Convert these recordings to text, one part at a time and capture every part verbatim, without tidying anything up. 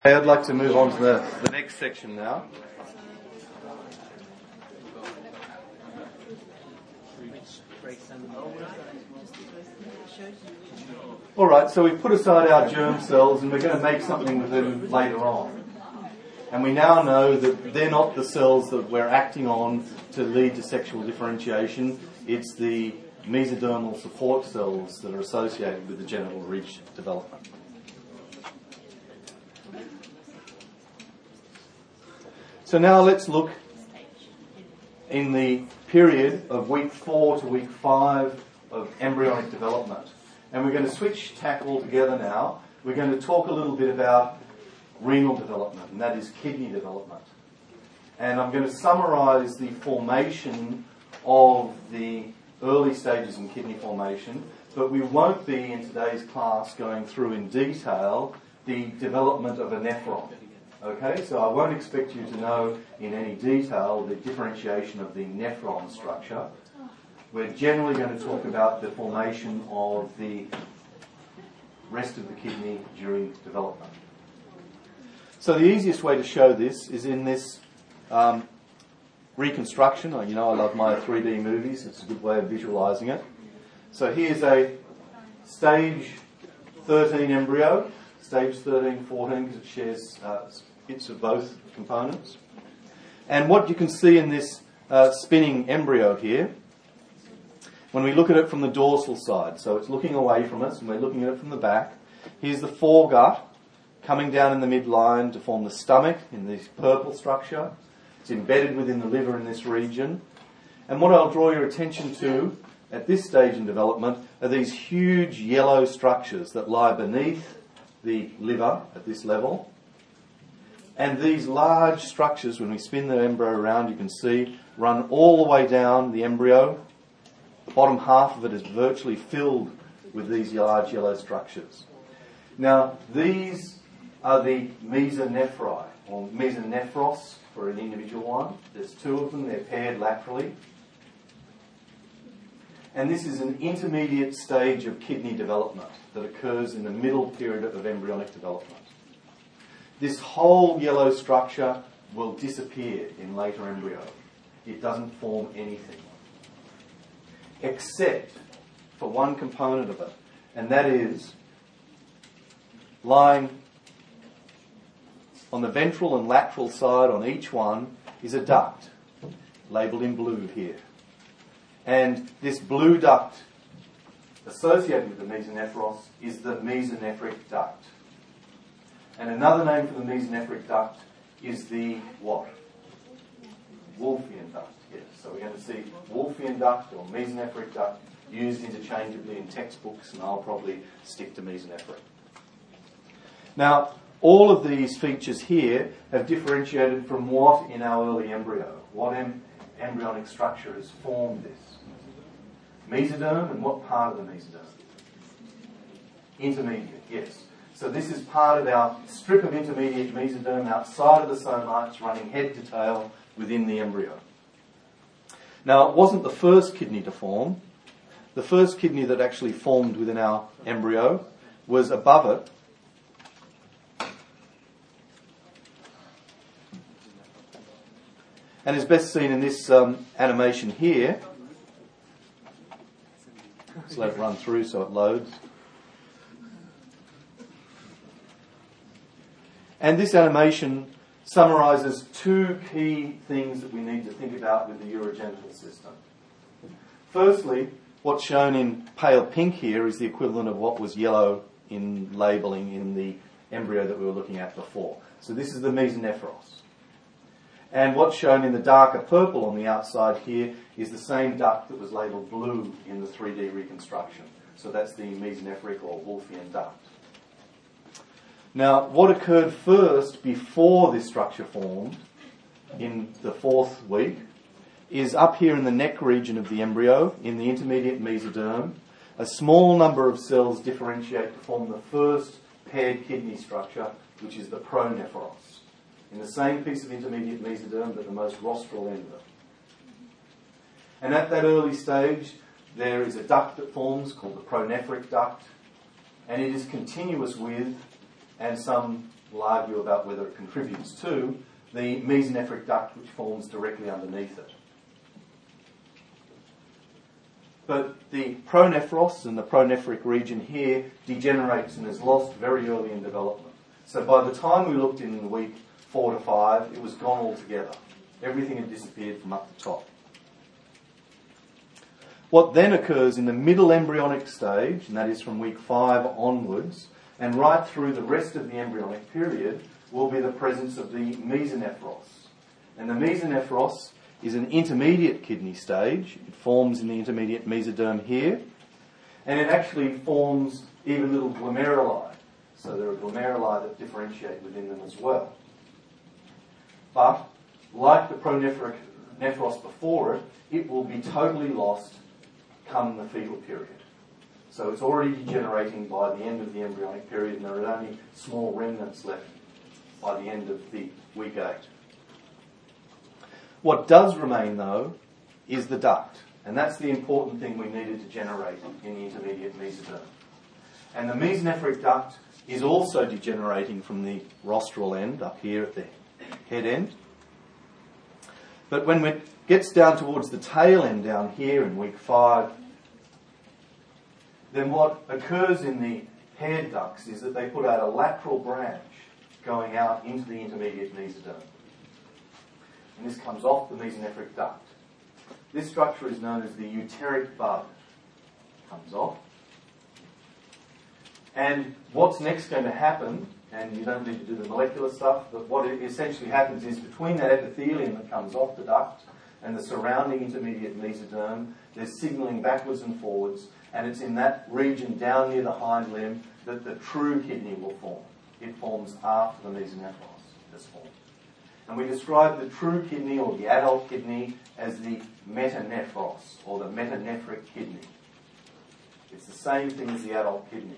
Okay, I'd like to move on to the, the next section now. Alright, so we've put aside our germ cells and we're going to make something with them later on. And we now know that they're not the cells that we're acting on to lead to sexual differentiation. It's the mesodermal support cells that are associated with the genital ridge development. So now let's look in the period of week four to week five of embryonic development. And we're going to switch tack altogether now. We're going to talk a little bit about renal development, and that is kidney development. And I'm going to summarise the formation of the early stages in kidney formation, but we won't be in today's class going through in detail the development of a nephron. Okay, so I won't expect you to know in any detail the differentiation of the nephron structure. We're generally going to talk about the formation of the rest of the kidney during development. So the easiest way to show this is in this um, reconstruction. You know I love my three D movies. It's a good way of visualising it. So here's a stage thirteen embryo, stage thirteen, fourteen, because it shares uh, bits of both components. And what you can see in this uh, spinning embryo here, when we look at it from the dorsal side, so it's looking away from us and we're looking at it from the back, here's the foregut coming down in the midline to form the stomach in this purple structure. It's embedded within the liver in this region. And what I'll draw your attention to at this stage in development are these huge yellow structures that lie beneath the liver at this level. And these large structures, when we spin the embryo around, you can see, run all the way down the embryo. The bottom half of it is virtually filled with these large yellow structures. Now, these are the mesonephri, or mesonephros for an individual one. There's two of them, they're paired laterally. And this is an intermediate stage of kidney development that occurs in the middle period of embryonic development. This whole yellow structure will disappear in later embryo. It doesn't form anything. Except for one component of it, and that is lying on the ventral and lateral side on each one is a duct, labelled in blue here. And this blue duct associated with the mesonephros is the mesonephric duct. And another name for the mesonephric duct is the what? Wolffian duct, yes. So we're going to see Wolffian duct or mesonephric duct used interchangeably in textbooks, and I'll probably stick to mesonephric. Now, all of these features here have differentiated from what in our early embryo? What em- embryonic structure has formed this? Mesoderm, and what part of the mesoderm? Intermediate, yes. So this is part of our strip of intermediate mesoderm outside of the somites running head to tail within the embryo. Now, it wasn't the first kidney to form. The first kidney that actually formed within our embryo was above it, and is best seen in this um, animation here. Let's let it run through so it loads. And this animation summarises two key things that we need to think about with the urogenital system. Firstly, what's shown in pale pink here is the equivalent of what was yellow in labelling in the embryo that we were looking at before. So this is the mesonephros. And what's shown in the darker purple on the outside here is the same duct that was labelled blue in the three D reconstruction. So that's the mesonephric or Wolffian duct. Now, what occurred first before this structure formed in the fourth week is up here in the neck region of the embryo, in the intermediate mesoderm, a small number of cells differentiate to form the first paired kidney structure, which is the pronephros, in the same piece of intermediate mesoderm but the most rostral end of it. And at that early stage, there is a duct that forms called the pronephric duct, and it is continuous with and some we'll argue about whether it contributes to, the mesonephric duct which forms directly underneath it. But the pronephros and the pronephric region here degenerates and is lost very early in development. So by the time we looked in week four to five, it was gone altogether. Everything had disappeared from up the top. What then occurs in the middle embryonic stage, and that is from week five onwards, and right through the rest of the embryonic period, will be the presence of the mesonephros. And the mesonephros is an intermediate kidney stage. It forms in the intermediate mesoderm here, and it actually forms even little glomeruli. So there are glomeruli that differentiate within them as well. But, like the pronephric nephros before it, it will be totally lost come the fetal period. So it's already degenerating by the end of the embryonic period, and there are only small remnants left by the end of the week eight. What does remain, though, is the duct, and that's the important thing we needed to generate in the intermediate mesoderm. And the mesonephric duct is also degenerating from the rostral end up here at the head end. But when it gets down towards the tail end down here in week five, then what occurs in the hair ducts is that they put out a lateral branch going out into the intermediate mesoderm. And this comes off the mesonephric duct. This structure is known as the uteric bud. Comes off. And what's next going to happen, and you don't need to do the molecular stuff, but what essentially happens is between that epithelium that comes off the duct and the surrounding intermediate mesoderm, there's signalling backwards and forwards, and it's in that region down near the hind limb that the true kidney will form. It forms after the mesonephros is formed. And we describe the true kidney or the adult kidney as the metanephros or the metanephric kidney. It's the same thing as the adult kidney.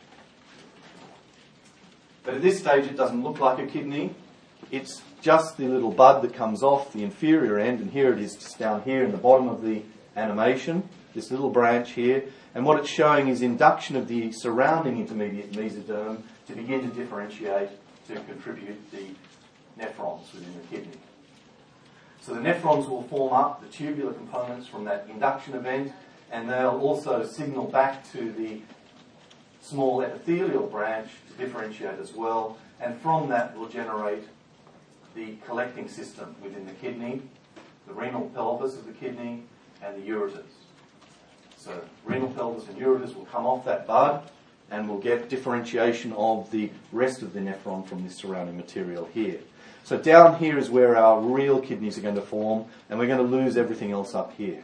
But at this stage it doesn't look like a kidney. It's just the little bud that comes off the inferior end, and here it is just down here in the bottom of the animation, this little branch here. And what it's showing is induction of the surrounding intermediate mesoderm to begin to differentiate, to contribute the nephrons within the kidney. So the nephrons will form up the tubular components from that induction event, and they'll also signal back to the small epithelial branch to differentiate as well, and from that will generate the collecting system within the kidney, the renal pelvis of the kidney, and the ureters. So renal pelvis and ureters will come off that bud, and we'll get differentiation of the rest of the nephron from this surrounding material here. So down here is where our real kidneys are going to form, and we're going to lose everything else up here.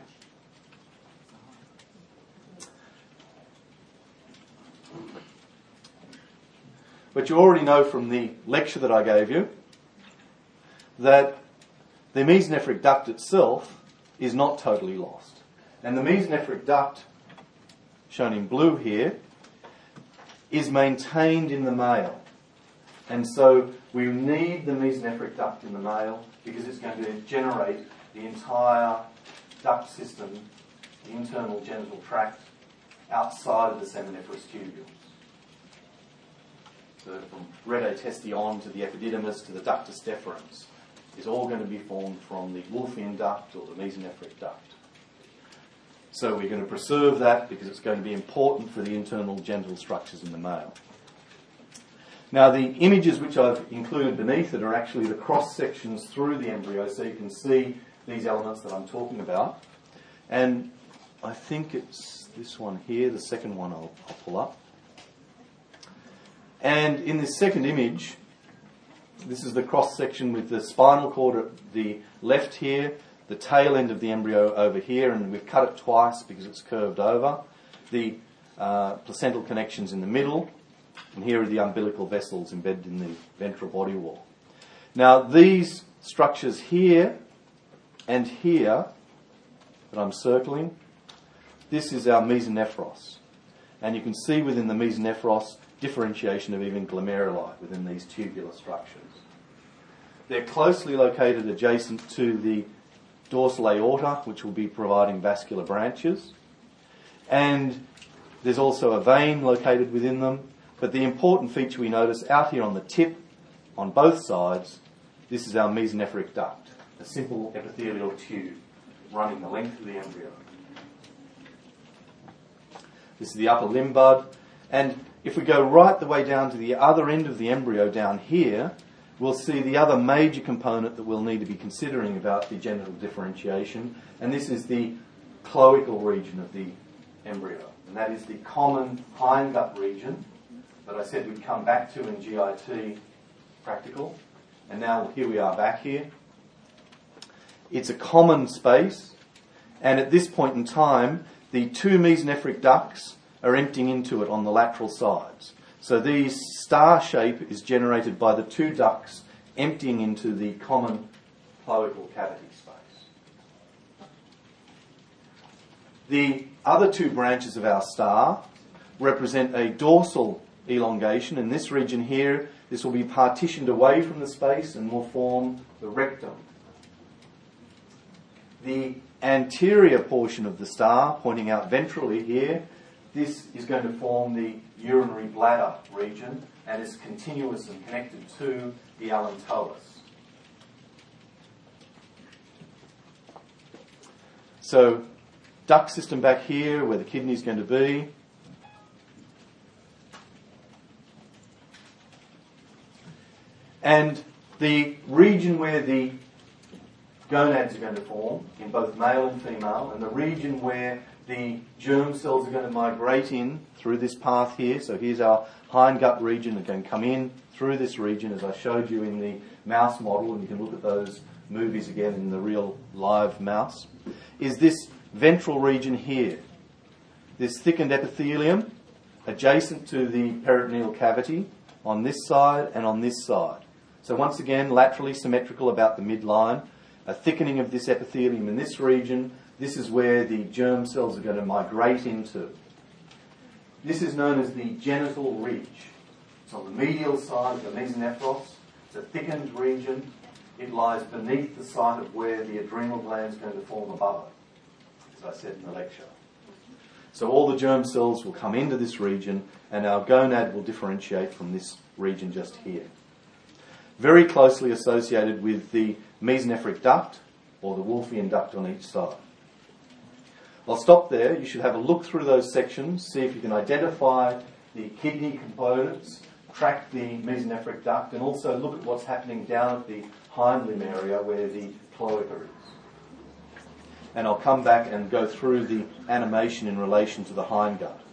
But you already know from the lecture that I gave you that the mesonephric duct itself is not totally lost. And the mesonephric duct, shown in blue here, is maintained in the male. And so we need the mesonephric duct in the male because it's going to generate the entire duct system, the internal genital tract, outside of the seminiferous tubules. So from retotestion to the epididymis to the ductus deferens is all going to be formed from the Wolffian duct or the mesonephric duct. So we're going to preserve that because it's going to be important for the internal genital structures in the male. Now the images which I've included beneath it are actually the cross sections through the embryo, so you can see these elements that I'm talking about. And I think it's this one here, the second one I'll, I'll pull up. And in this second image, this is the cross section with the spinal cord at the left here, the tail end of the embryo over here, and we've cut it twice because it's curved over. The uh, placental connections in the middle, and here are the umbilical vessels embedded in the ventral body wall. Now these structures here and here that I'm circling, this is our mesonephros. And you can see within the mesonephros differentiation of even glomeruli within these tubular structures. They're closely located adjacent to the dorsal aorta, which will be providing vascular branches. And there's also a vein located within them. But the important feature we notice out here on the tip on both sides, this is our mesonephric duct, a simple epithelial tube running the length of the embryo. This is the upper limb bud, and if we go right the way down to the other end of the embryo down here, we'll see the other major component that we'll need to be considering about the genital differentiation, and this is the cloacal region of the embryo, and that is the common hindgut region that I said we'd come back to in G I T practical, and now here we are back here. It's a common space, and at this point in time, the two mesonephric ducts are emptying into it on the lateral sides. So the star shape is generated by the two ducts emptying into the common cloacal cavity space. The other two branches of our star represent a dorsal elongation. In this region here, this will be partitioned away from the space and will form the rectum. The anterior portion of the star, pointing out ventrally here, this is going to form the urinary bladder region and is continuous and connected to the allantois. So, duct system back here where the kidney is going to be. And the region where the gonads are going to form in both male and female, and the region where the germ cells are going to migrate in through this path here. So here's our hindgut region. They're going to come in through this region, as I showed you in the mouse model, and you can look at those movies again in the real live mouse, is this ventral region here. This thickened epithelium adjacent to the peritoneal cavity on this side and on this side. So once again, laterally symmetrical about the midline, a thickening of this epithelium in this region. This is where the germ cells are going to migrate into. This is known as the genital ridge. It's on the medial side of the mesonephros. It's a thickened region. It lies beneath the site of where the adrenal gland is going to form above it, as I said in the lecture. So all the germ cells will come into this region, and our gonad will differentiate from this region just here. Very closely associated with the mesonephric duct, or the Wolffian duct on each side. I'll stop there. You should have a look through those sections, see if you can identify the kidney components, track the mesonephric duct, and also look at what's happening down at the hind limb area where the cloaca is. And I'll come back and go through the animation in relation to the hindgut.